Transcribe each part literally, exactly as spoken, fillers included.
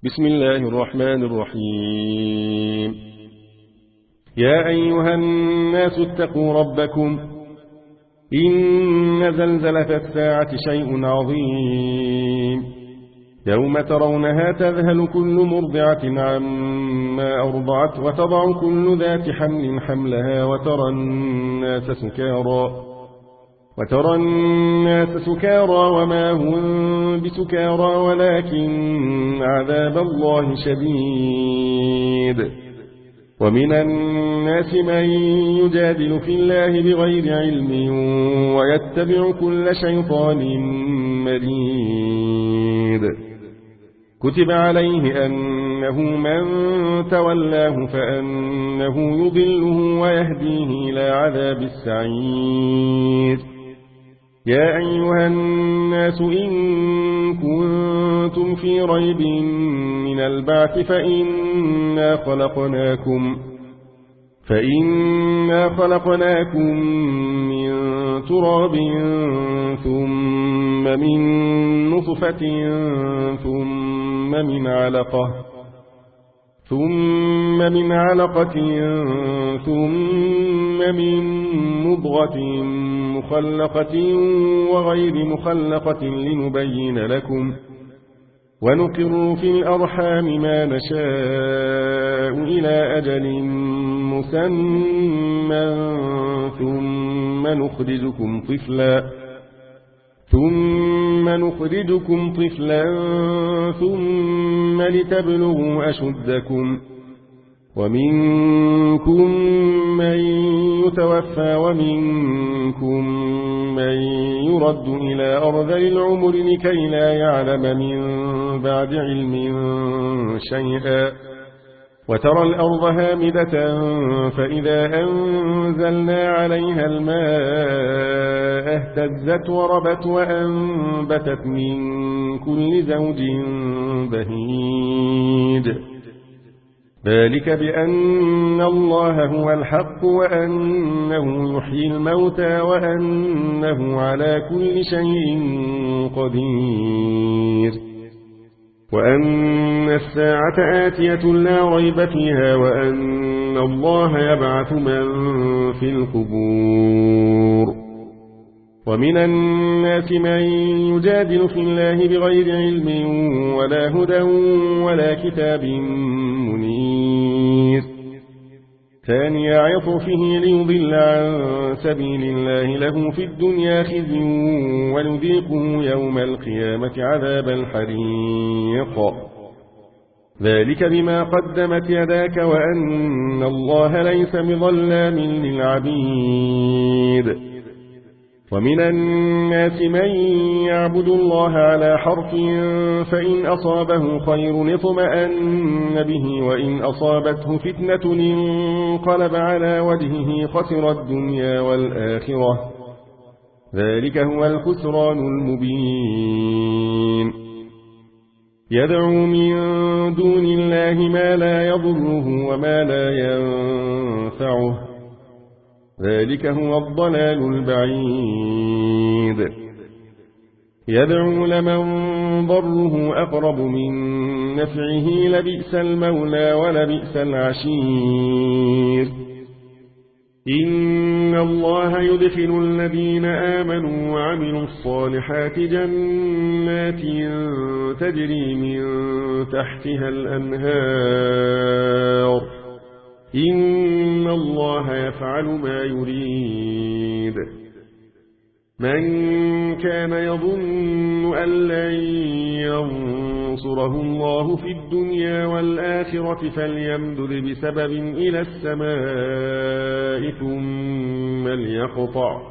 بسم الله الرحمن الرحيم. يا أيها الناس اتقوا ربكم إن زلزلة الساعة شيء عظيم يوم ترونها تذهل كل مرضعة عما أرضعت وتضع كل ذات حمل حملها وترى الناس سكارى وترى الناس سكارى وما هم بسكارى ولكن عذاب الله شديد. ومن الناس من يجادل في الله بغير علم ويتبع كل شيطان مريد. كتب عليه أنه من تولاه فأنه يضله ويهديه إلى عذاب السعير. يا أيها الناس إن كنتم في ريب من البعث فإنا خلقناكم فإنا خلقناكم من تراب ثم من نطفة ثم من علقة ثم من علقة ثم من مضغة مخلقة وغير مخلقة لنبين لكم ونقر في الأرحام ما نشاء إلى أجل مسمى ثم نخرجكم طفلا ثم نخرجكم طفلا ثم لتبلغوا أشدكم ومنكم من يتوفى ومنكم من يرد إلى أرذل العمر لكي لا يعلم من بعد علم شيئا. وترى الأرض هامدة فإذا أنزلنا عليها الماء اهتزت وربت وأنبتت من كل زوج بهيج. ذلك بأن الله هو الحق وأنه يحيي الموتى وأنه على كل شيء قدير وأن الساعة آتية لا ريب فيها وأن الله يبعث من في القبور. ومن الناس من يجادل في الله بغير علم ولا هدى ولا كتاب منير. ثاني عطفه ليضل عن سبيل الله له في الدنيا خزي ونذيقه يوم القيامة عذاب الحريق. ذلك بما قدمت يداك وأن الله ليس بظلام للعبيد. ومن الناس من يعبد الله على حرف فإن أصابه خير اطمأن به وإن أصابته فتنة انقلب على وجهه خسر الدنيا والآخرة. ذلك هو الخسران المبين. يدعو من دون الله ما لا يضره وما لا ينفعه. ذلك هو الضلال البعيد. يدعو لمن ضره أقرب من نفعه لبئس المولى ولبئس العشير. إن الله يدخل الذين آمنوا وعملوا الصالحات جنات تجري من تحتها الأنهار. إن الله يفعل ما يريد. من كان يظن أن لن ينصره الله في الدنيا والآخرة فليمدد بسبب إلى السماء ثم ليقطع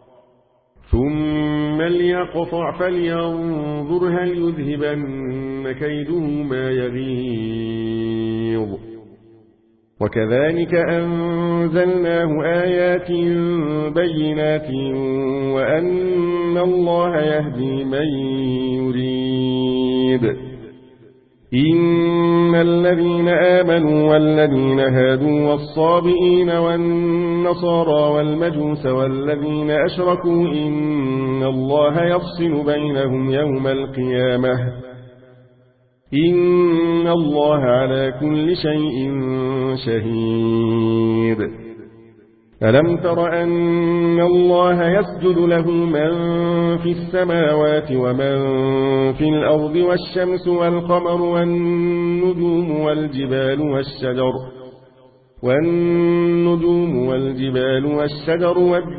ثم ليقطع فلينظر هل يذهبن كيده ما يغيظ. وكذلك أنزلناه آيات بينات وأن الله يهدي من يريد. إن الذين آمنوا والذين هادوا والصابئين والنصارى والمجوس والذين أشركوا إن الله يفصل بينهم يوم القيامة إن الله على كل شيء شهيد ألم تر أن الله يسجد له من في السماوات ومن في الأرض والشمس والقمر والنجوم والجبال والشجر والنجوم والجبال والشجر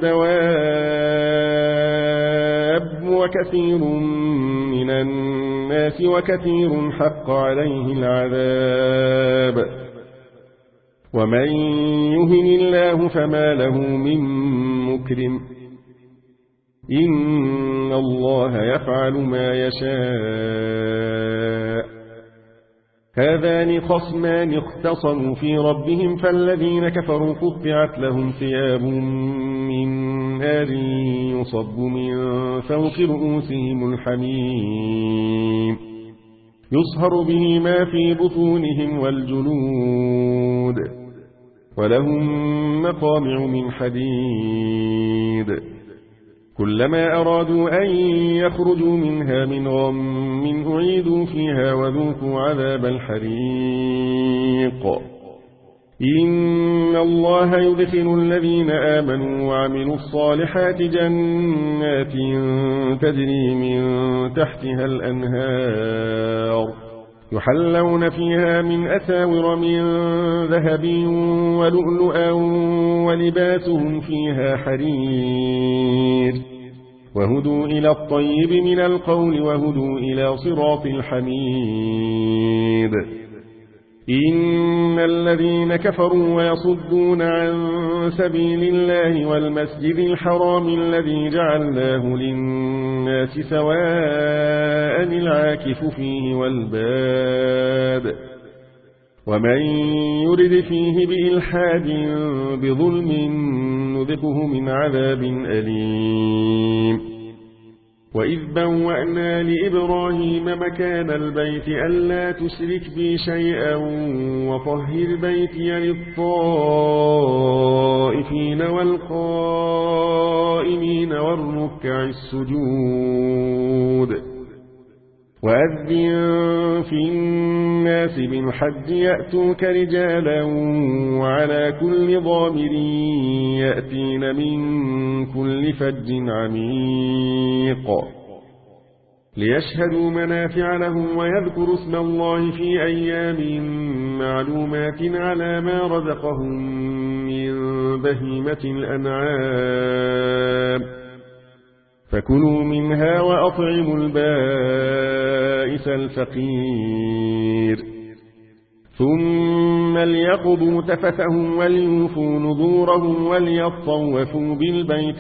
والدواب وكثير من الناس وكثير حق عليه العذاب ومن يهن الله فما له من مكرم إن الله يفعل ما يشاء هذان خصمان اختصموا في ربهم فالذين كفروا قطعت لهم ثياب من نار يصب من فوق رؤوسهم الحميم يصهر به ما في بطونهم والجلود ولهم مقامع من حديد كلما أرادوا أن يخرجوا منها من غم أعيدوا فيها وذوقوا عذاب الحريق إن الله يدخل الذين آمنوا وعملوا الصالحات جنات تجري من تحتها الأنهار يحلون فيها من أساور من ذهب ولؤلؤا ولباسهم فيها حرير وهدوا إلى الطيب من القول وهدوا إلى صراط الحميد إن الذين كفروا ويصدون عن سبيل الله والمسجد الحرام الذي جعلناه للناس سواء العاكف فيه والباد ومن يرد فيه بإلحاد بظلم نذقه من عذاب أليم وإذ بوأنا لإبراهيم مكان البيت ألا تشرك بي شيئا وطهر بيتي للطائفين والقائمين والركع السجود وأذن في الناس بالحج يأتوك رجالا وعلى كل ضامر يأتين من كل فج عميق ليشهدوا منافع لهم ويذكروا اسم الله في أيام معلومات على ما رزقهم من بهيمة الأنعام فكلوا منها وأطعموا البائس الفقير ثم ليقضوا تفثهم وليوفوا نذورهم وليطوفوا بالبيت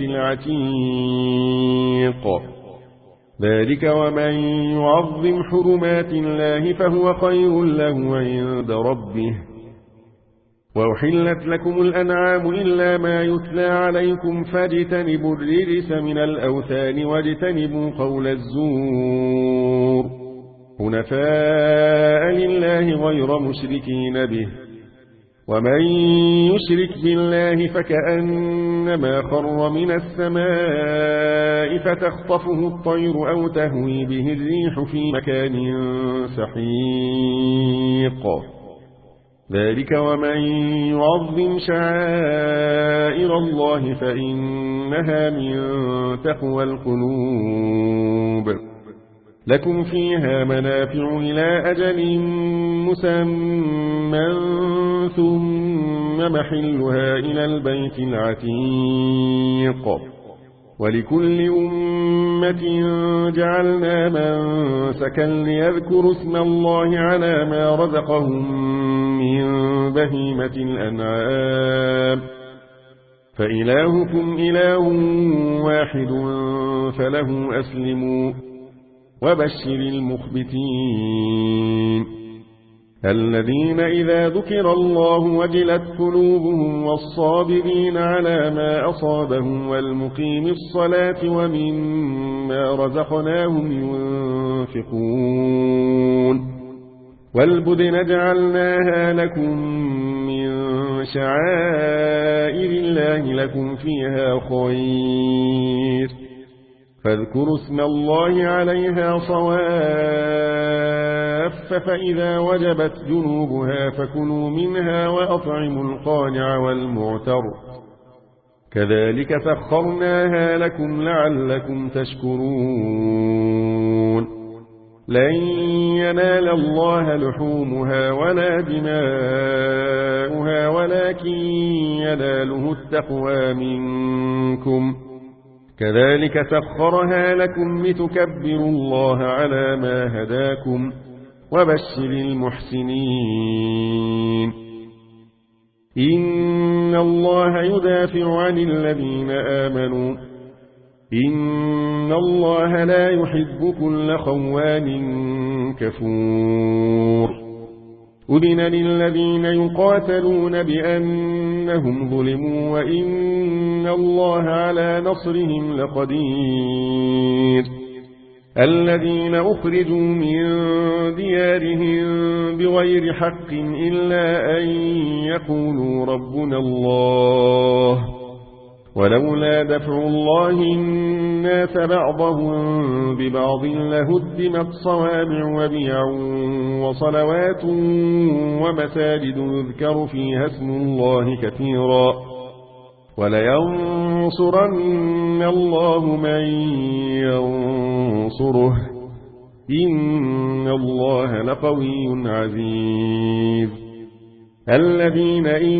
العتيق ذلك ومن يعظم حرمات الله فهو خير له عند ربه وأحلت لكم الأنعام إلا ما يتلى عليكم فاجتنبوا الرجس من الأوثان واجتنبوا قول الزور حنفاء لله غير مشركين به ومن يشرك بالله فكأنما خر من السماء فتخطفه الطير أو تهوي به الريح في مكان سحيق ذلك ومن يعظم شعائر الله فإنها من تقوى القلوب لكم فيها منافع إلى أجل مسمى ثم محلها إلى البيت العتيق ولكل أمة جعلنا منسكا ليذكروا اسم الله على ما رزقهم من بهيمة الأنعام فإلهكم إله واحد فله أسلموا وبشر المخبتين الذين إذا ذكر الله وجلت قلوبهم والصابرين على ما أصابهم والمقيم الصلاة ومما رزقناهم ينفقون والبدن جعلناها لكم من شعائر الله لكم فيها خير فاذكروا اسم الله عليها صواف الكافة فإذا وجبت جنوبها فكلوا منها وأطعموا القانع والمعتر كذلك سخرناها لكم لعلكم تشكرون لن ينال الله لحومها ولا دماؤها ولكن يناله التقوى منكم كذلك سخرها لكم لتكبروا الله على ما هداكم وبشر المحسنين إن الله يدافع عن الذين آمنوا إن الله لا يحب كل خوان كفور أذن للذين يقاتلون بأنهم ظلموا وإن الله على نصرهم لقدير الذين أخرجوا من ديارهم بغير حق إلا أن يقولوا ربنا الله ولولا دفع الله الناس بعضهم ببعض لهدمت صوامع وبيع وصلوات ومساجد يذكر فيها اسم الله كثيرا ولينصرن الله من ينصره إن الله لقوي عزيز الذين إن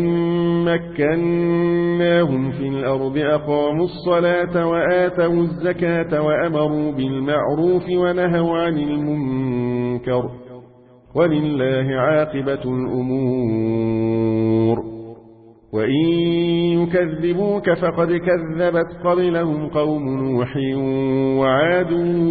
مكناهم في الأرض أقاموا الصلاة وآتوا الزكاة وأمروا بالمعروف ونهوا عن المنكر ولله عاقبة الأمور وإن يكذبوك فقد كذبت قبلهم قوم نوح وعاد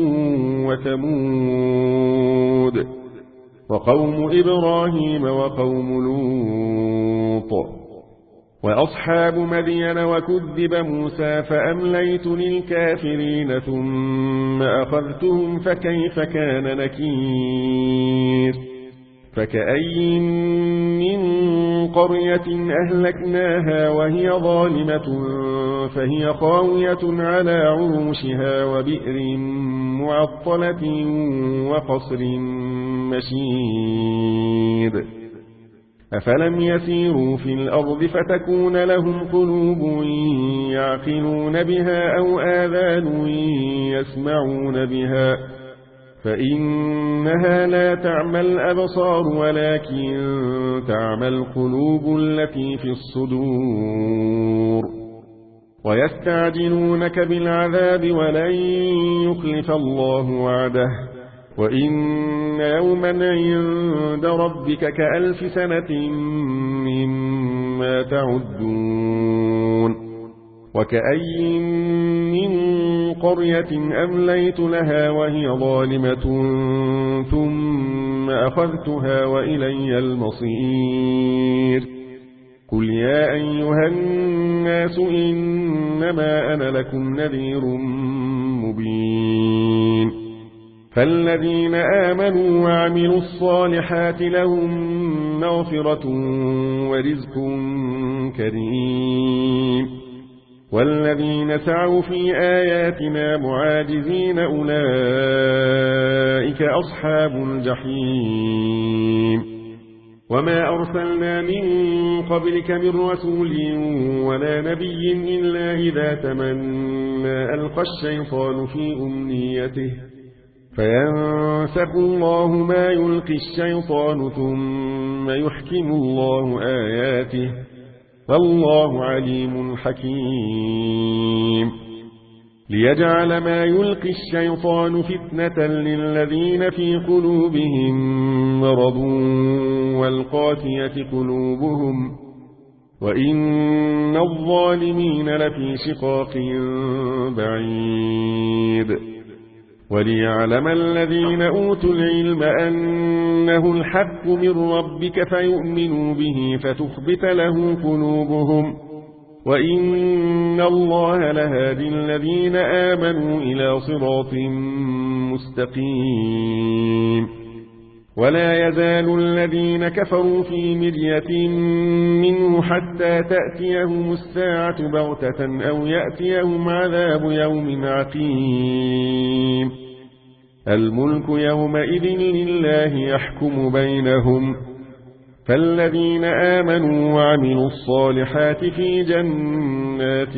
وثمود وقوم إبراهيم وقوم لوط وأصحاب مدين وكذب موسى فأمليت للكافرين ثم أخذتهم فكيف كان نكير فكأي من قرية أهلكناها وهي ظالمة فهي خاوية على عروشها وبئر معطلة وقصر مشيد أفلم يسيروا في الأرض فتكون لهم قلوب يعقلون بها أو آذان يسمعون بها فإنها لا تعمى الأبصار ولكن تعمى القلوب التي في الصدور ويستعجلونك بالعذاب ولن يخلف الله وعده وإن يوما عند ربك كألف سنة مما تعدون وكأي من قرية أمليت لها وهي ظالمة ثم أخذتها وإلي المصير قل يا أيها الناس إنما أنا لكم نذير مبين فالذين آمنوا وعملوا الصالحات لهم مغفرة ورزق كريم والذين سعوا في آياتنا معاجزين أولئك أصحاب الجحيم وما أرسلنا من قبلك من رسول ولا نبي إلا إذا تمنى ألقى الشيطان في أمنيته فينسخ الله ما يلقي الشيطان ثم يحكم الله آياته والله عليم حكيم ليجعل ما يلقي الشيطان فتنة للذين في قلوبهم مرض والقاسية قلوبهم وإن الظالمين لفي شقاق بعيد وليعلم الذين أوتوا العلم أنه الحق من ربك فيؤمنوا به فتخبت له قلوبهم وإن الله لهادي الذين آمنوا إلى صراط مستقيم ولا يزال الذين كفروا في مرية منه حتى تأتيهم الساعة بغتة أو يأتيهم عذاب يوم عقيم الملك يومئذ لله يحكم بينهم فالذين آمنوا وعملوا الصالحات في جنات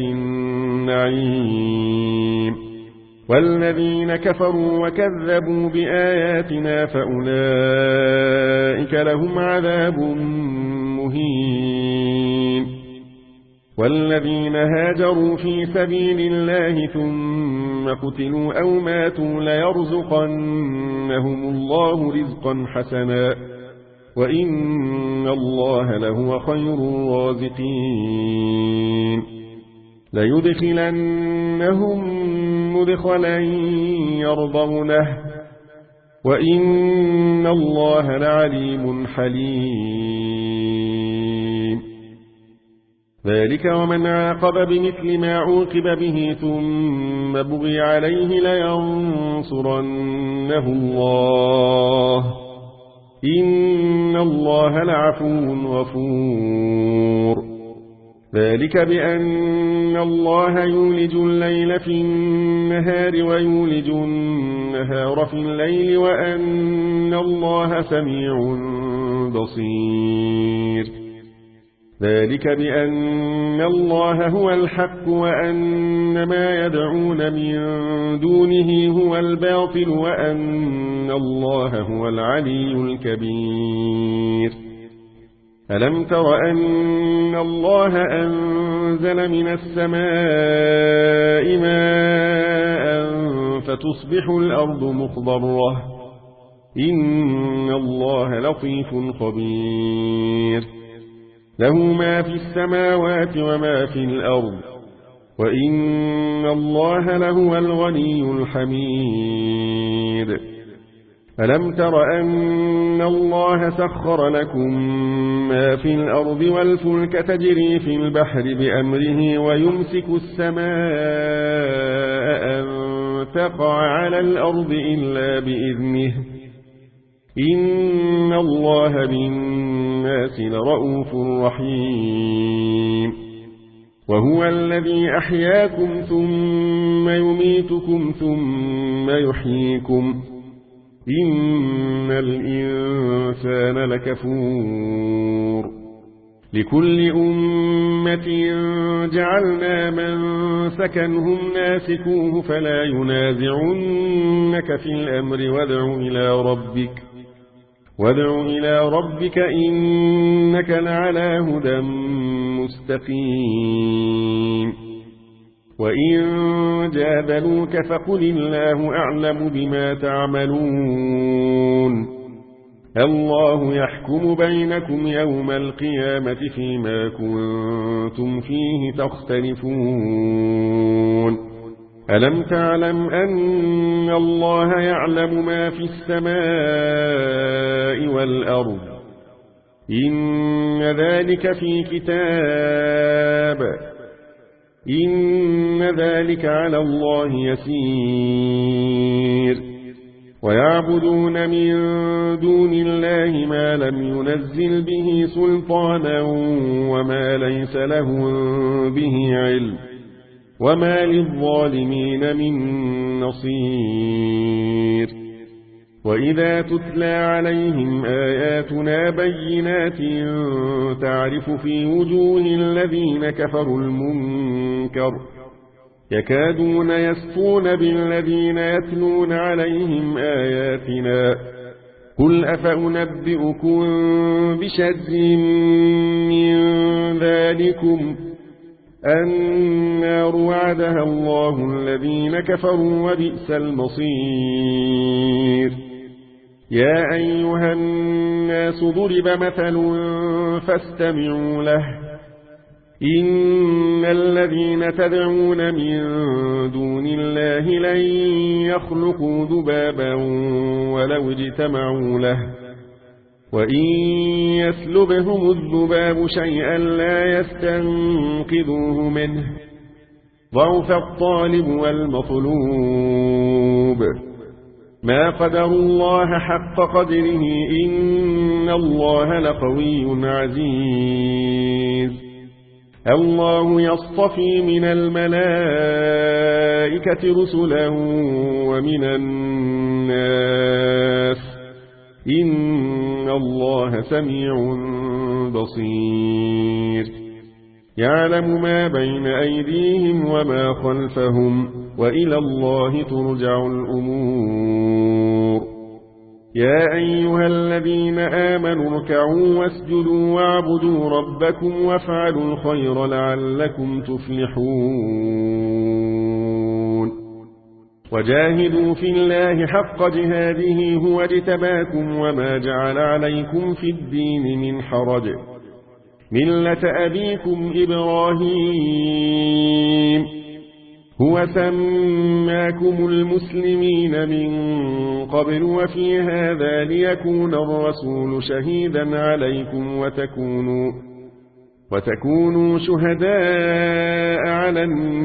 النعيم والذين كفروا وكذبوا بآياتنا فأولئك لهم عذاب مهين والذين هاجروا في سبيل الله ثم قتلوا أو ماتوا ليرزقنهم الله رزقا حسنا وإن الله لهو خير الرازقين ليدخلنهم مدخلا يرضونه وإن الله لعليم حليم ذلك ومن عاقب بمثل ما عوقب به ثم بغي عليه لينصرنه الله إن الله لعفو غفور ذلك بأن الله يولج الليل في النهار ويولج النهار في الليل وأن الله سميع بصير ذلك بأن الله هو الحق وأن ما يدعون من دونه هو الباطل وأن الله هو العلي الكبير ألم تر أن الله أنزل من السماء ماء فتصبح الأرض مخضرة إن الله لطيف خبير له ما في السماوات وما في الأرض وإن الله لهو الغني الحميد ألم تر أن الله سخر لكم ما في الأرض والفلك تجري في البحر بأمره ويمسك السماء أن تقع على الأرض إلا بإذنه إن الله بالناس لرؤوف رحيم وهو الذي أحياكم ثم يميتكم ثم يحييكم إن الإنسان لكفور لكل أمة جعلنا من سكنهم ناسكوه فلا ينازعنك في الأمر وادع إلى ربك وادع إلى ربك إنك لعلى هدى مستقيم وإن جادلوك فقل الله أعلم بما تعملون الله يحكم بينكم يوم القيامة فيما كنتم فيه تختلفون ألم تعلم أن الله يعلم ما في السماء والأرض إن ذلك في كتاب إن ذلك على الله يسير ويعبدون من دون الله ما لم ينزل به سلطانا وما ليس لهم به علم وما للظالمين من نصير وإذا تتلى عليهم آياتنا بينات تعرف في وجوه الذين كفروا المنكر يكادون يسطون بالذين يتلون عليهم آياتنا قل أفأنبئكم بشر من ذلكم النار وعدها الله الذين كفروا وبئس المصير يا أيها الناس ضرب مثل فاستمعوا له إن الذين تدعون من دون الله لن يخلقوا ذبابا ولو اجتمعوا له وإن يسلبهم الذباب شيئا لا يستنقذوه منه ضعف الطالب والمطلوب ما قدر الله حق قدره إن الله لقوي عزيز الله يصطفي من الملائكة الملائكة رسلا ومن الناس إن الله سميع بصير يعلم ما بين أيديهم وما خلفهم وإلى الله ترجع الأمور يا أيها الذين آمنوا اركعوا واسجدوا واعبدوا ربكم وافعلوا الخير لعلكم تفلحون وجاهدوا في الله حق جهاده هو اجتباكم وما جعل عليكم في الدين من حرج ملة أبيكم إبراهيم هو سماكم المسلمين من قبل وفي هذا ليكون الرسول شهيدا عليكم وتكونوا, وتكونوا شهداء على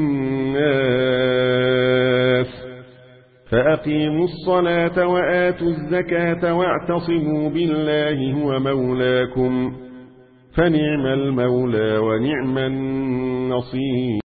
الناس فأقيموا الصلاة وآتوا الزكاة واعتصموا بالله هو مولاكم فنعم المولى ونعم النصير